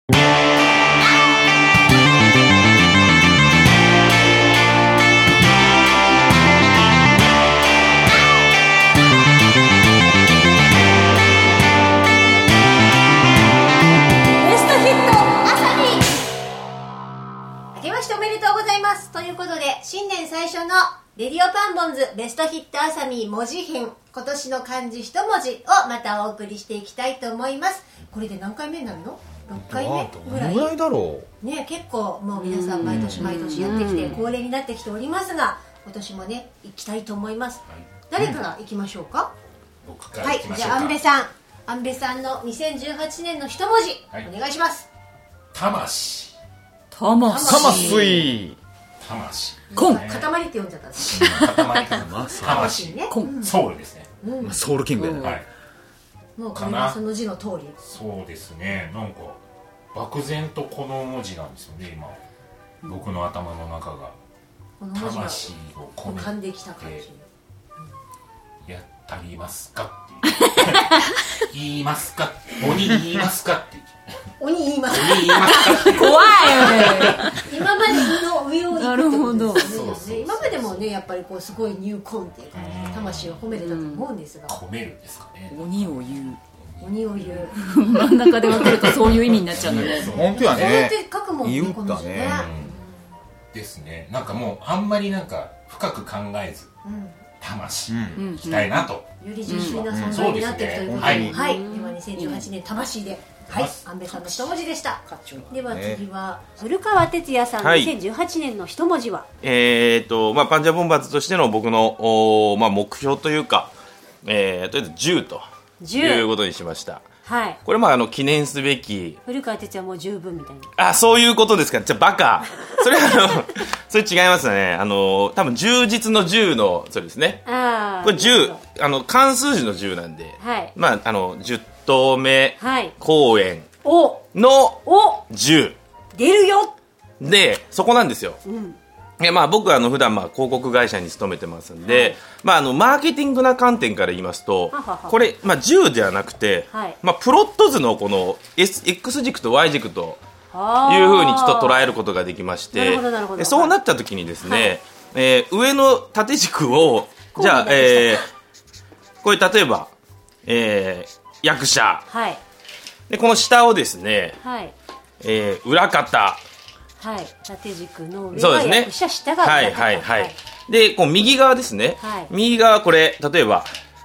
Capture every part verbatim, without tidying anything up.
新年最初のレディオパンボンズベストヒットあさみ文字編、今年の漢字一文字をまたお送りしていきたいと思います。これで何回目になるの？ろっかいめぐらい。 どのぐらいだろうね。 結構もう皆さん毎年毎年やってきて恒例になってきておりますが、今年もね行きたいと思います、はい、誰から行きましょうか？ 僕から行きましょうか。 はい、じゃあ安部さん安部さんのにせんじゅうはちねんの一文字、はい、お願いします。 魂。 魂魂魂。 コン。塊って読んじゃったんです。塊かな。 魂ね。ソウルですね。 うん、ソウルキングだね。はい。 もうこれはその字の通り。 そうですね。なんか漠然とこの文字なんですよね。今僕の頭の中が。 この文字が魂を込めて浮かんできた感じ。 やったりますかって言いますか。鬼言いますかって。 鬼言いますか。 鬼言いますか。 怖い。 今までの上を行くってことですよね。 そうそうそう。 今までもねやっぱりこうすごい入魂っていう感じで魂を褒めれたと思うんですが。 褒めるんですかね。 鬼を言う。 鬼を言う。 真ん中で分けるとそういう意味になっちゃうんだね。 本当やね。 そうやって書くもんね。 言ったね。 ですね。なんかもうあんまりなんか深く考えず。魂いきたいなと、 より純粋な存在になっていくということで、はい、はい、ではにせんじゅうはちねん魂で、はい、安部さんの一文字でした。では次は古川哲也さん、はい、にせんじゅうはちねんの一文字は、 えーとまあ、パンジャボンバーズとしての僕のお、まあ、目標というか、えー、とりあえずじゅうということにしました。 はい、 これまああの記念すべき。 古川哲也もう十分みたいな。 あ、そういうことですか。じゃあバカ。それはあのそれ違いますね。あの多分充実のじゅうのそれですね。 あこれじゅう、あの漢数字のじゅうなんで、はい、まああのじゅっ棟目、はい、公演のじゅう出るよでそこなんですよ。 うん、 いやまあ僕はあの普段まあ広告会社に勤めてますんで、はい、まあ、あのマーケティングな観点から言いますと、はははこれ、まあ、じゅうではなくて、はい、まあ、プロット図のこの X 軸と Y 軸というふうにちょっと捉えることができまして、でそうなった時にですね、はい、えー、上の縦軸をじゃあ、えー、これ例えば、えー、役者、はい、でこの下をですね、はい、えー、裏方、 はい、縦軸の上が役者、下が裏方、 はいはいはいはい、でこう右側ですね、はい、右側これ例えば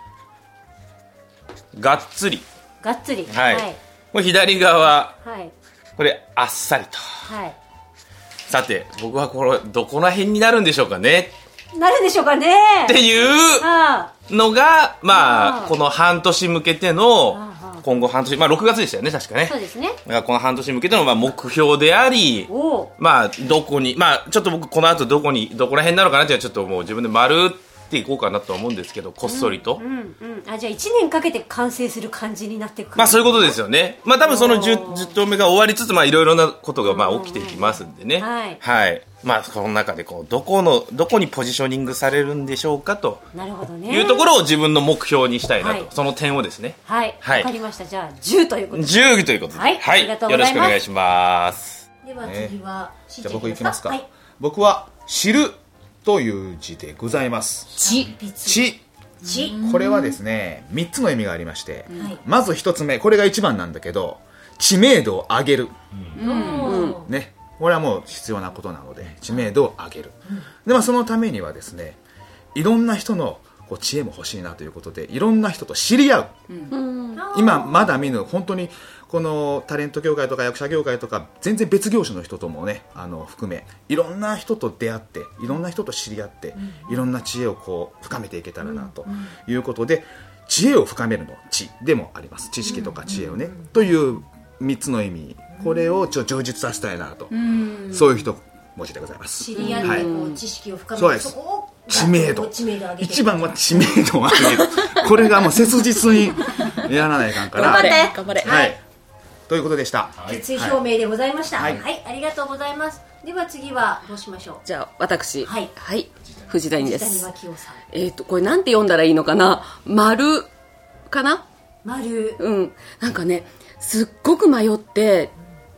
がっつりがっつり、 はい、はい、これ左側、はい、これあっさりと、はい、さて僕はこれどこら辺になるんでしょうかねなるんでしょうかねっていうのがまあこの半年向けての今後半年、まあろくがつでしたよね確かね。 そうですね。 だからこの半年向けてのまあ目標であり、まあどこにまあちょっと僕この後どこにどこら辺なのかなっていうのはちょっともう自分で丸っていこうかなと思うんですけど、こっそりと。 うんうんうん、あじゃあいちねんかけて完成する感じになってくる。 まあそういうことですよね。まあ多分その 10, 10頭目が終わりつつまあいろいろなことがまあ起きていきますんでね。はい。はい。まあこの中でこうどこのどこにポジショニングされるんでしょうかというところを自分の目標にしたいなと、はい、その点をですね。 はい。はい、わかりました。じゃあじゅうということで。 じゅうということで。はい。はい、ありがとうございます。よろしくお願いします。 では次は、 ね、じゃあ僕いきますか。はい、僕は知るという字でございます。 知。 知。これはですねみっつの意味がありまして、はい、まずひとつめこれが一番なんだけど知名度を上げる、うんうん、ね。これはもう必要なことなので知名度を上げる、うん、で、まあ、そのためにはですねいろんな人のこう知恵も欲しいなということでいろんな人と知り合う、うん、今まだ見ぬ本当にこのタレント業界とか役者業界とか全然別業種の人ともねあの含めいろんな人と出会っていろんな人と知り合って、うん、いろんな知恵をこう深めていけたらなということで、知恵を深めるの知でもあります。知識とか知恵をね、うん、というみっつの意味これをちょ充実させたいなと、うん、そういう一文字でございます。 知り合ってこう知識を深める、はい、そこを知名度一番は知名度を上げるこれがもう切実にやらないかんから頑張れ頑張れ、 はい、ということでした。 決意表明でございました。はい、はい、ありがとうございます。では次はどうしましょう。 じゃあ私、はい、はい、藤谷です。 藤谷真紀さん。 えっとこれなんて読んだらいいのかな。丸かな。 丸。 うん。なんかねすっごく迷って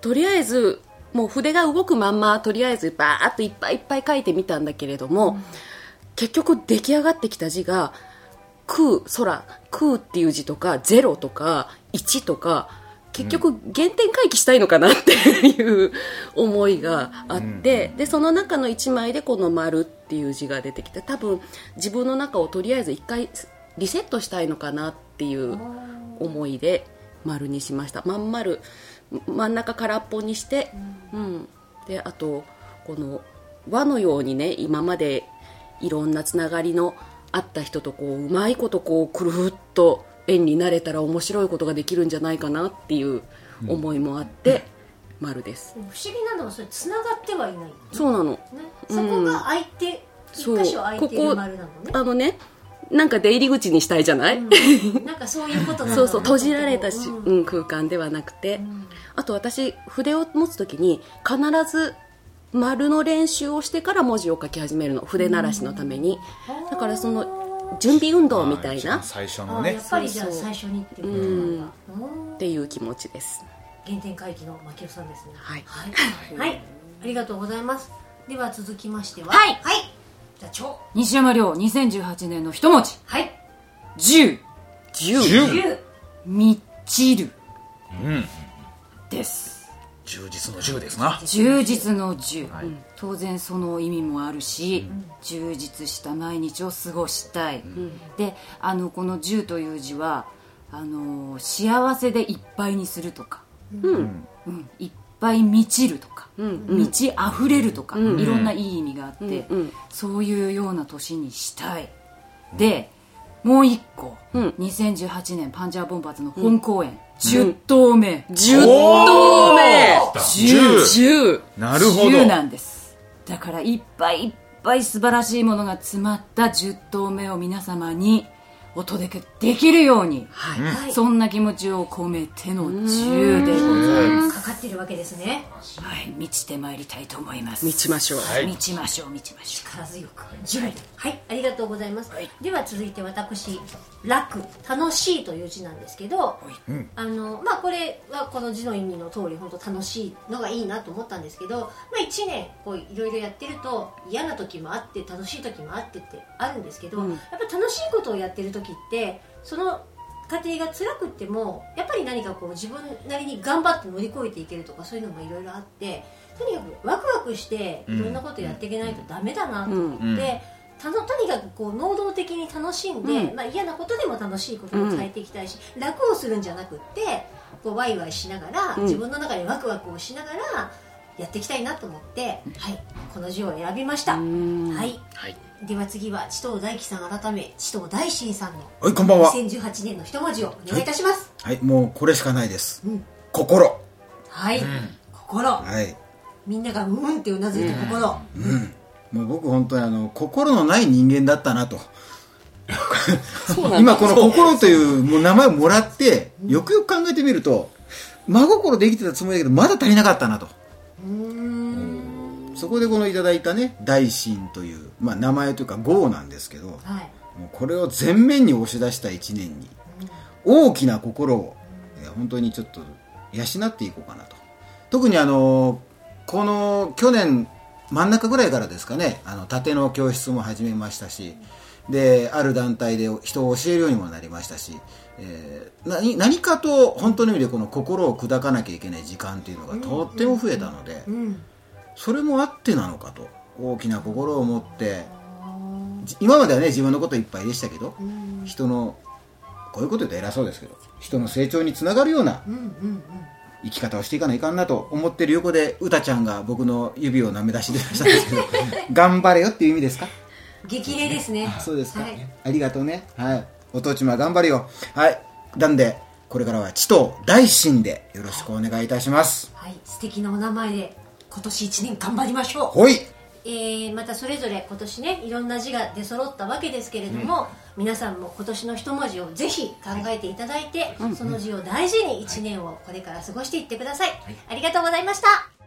とりあえずもう筆が動くまんまとりあえずバーッといっぱいいっぱい書いてみたんだけれども、うん、結局出来上がってきた字が空、空、空っていう字とかゼロとかいちとか結局原点回帰したいのかなっていう思いがあって、うん、でその中のいちまいでこの丸っていう字が出てきて、多分自分の中をとりあえず一回リセットしたいのかなっていう思いで丸にしました。まん丸真ん中空っぽにして、うんうん、であとこの輪のようにね、今までいろんなつながりのあった人とこううまいことこうくるっと円になれたら面白いことができるんじゃないかなっていう思いもあって、うん、丸です。 不思議なのはそれつながってはいない、ね、 そうなの、ね、 そこが空いて、うん、一箇所空いてる丸なのね。 ここあのね、なんか出入り口にしたいじゃない、うん、 なんかそういうことなのそうそう、閉じられたし、うんうん、空間ではなくて、うん、あと私筆を持つときに必ず丸の練習をしてから文字を書き始めるの、筆ならしのために、うん、だからその準備運動みたいな、 最初のね、 やっぱりじゃあ最初にっていうことなんだ、 うん、っていう気持ちです。 原点回帰の牧雄さんですね。 はい、 はいはい、ありがとうございます。では続きましては、 はい、 はい、じゃあ超西山亮にせんじゅうはちねんの一文字、 はい、 じゅう、 じゅう、 みちる、 うん、 です。 充実のじゅうですな。 充実のじゅう、 はい、 当然その意味もあるし、うん、充実した毎日を過ごしたい、うん、であのこのじゅうという字はあの幸せでいっぱいにするとか、うんうん、いっぱい満ちるとか、うん、満ち溢れるとか、うん、いろんないい意味があって、うん、そういうような年にしたい、うん、でもう一個、うん、にせんじゅうはちねんパンジャーボンバーズの本公演、うん、じゅっとうめ、 うん、じゅっとうめじゅう、 なるほど、 じゅうなんです。だからいっぱいいっぱい素晴らしいものが詰まったじゅっとうめを皆様にお届けできるように、はい、そんな気持ちを込めてのじゅうでございます。 かかってるわけですね。 はい、満ちてまいりたいと思います。 満ちましょう、 はい、満ちましょう、満ちましょう。 力強くじゅう、はい、はい、ありがとうございます、はい、では続いて私楽、楽しいという字なんですけど、はい、あのまあこれはこの字の意味の通り本当楽しいのがいいなと思ったんですけど、まあ、いちねんこういろいろやってると嫌な時もあって楽しい時もあってってあるんですけど、うん、やっぱり楽しいことをやってる時ってその過程が辛くってもやっぱり何かこう自分なりに頑張って乗り越えていけるとかそういうのもいろいろあって、とにかくワクワクしていろんなことやっていけないとダメだなと思って、うんうん、たのとにかくこう能動的に楽しんで、うん、まあ、嫌なことでも楽しいことに変えていきたいし、うん、楽をするんじゃなくってこうワイワイしながら、うん、自分の中でワクワクをしながらやっていきたいなと思って、はい、この字を選びました。はい、はい、では次は知藤大樹さん改め知藤大臣さんの、 はい、こんばんは、 にせんじゅうはちねんの一文字をお願いいたします。 はい、はい、もうこれしかないです、うん、心。 はい、うん、心、はい、みんながうんってうなずいて心、うん、 うん、もう僕本当にあの心のない人間だったなと今この心というもう名前をもらってよくよく考えてみると真心で生きてたつもりだけどまだ足りなかったなと。うーん、そこでこのいただいたね大心という、まあ、名前というか号なんですけど、はい、もうこれを前面に押し出したいちねんに大きな心を、うん、本当にちょっと養っていこうかなと。特にあのこの去年真ん中ぐらいからですかね、あの盾の教室も始めましたし、である団体で人を教えるようにもなりましたし、えー、何, 何かと本当の意味でこの心を砕かなきゃいけない時間っていうのがとっても増えたので、うんうんうん、それもあってなのかと。大きな心を持って今まではね自分のこといっぱいでしたけど、うん、人のこういうこと言うと偉そうですけど人の成長につながるような、うんうんうん、生き方をしていかないかんなと思ってる横でうたちゃんが僕の指を舐め出しでしたんですけど頑張れよっていう意味ですか。 激励ですね。 そうですか、はい、ありがとうね。はい、お父ちゃま頑張るよ。はい、なんでこれからは知藤大心でよろしくお願いいたします。 はい、素敵なお名前で今年いちねん頑張りましょう。 はい、 えー、またそれぞれ今年ねいろんな字が出揃ったわけですけれども、うん、皆さんも今年の一文字をぜひ考えていただいて、はい、その字を大事にいちねんをこれから過ごしていってください。はい、ありがとうございました。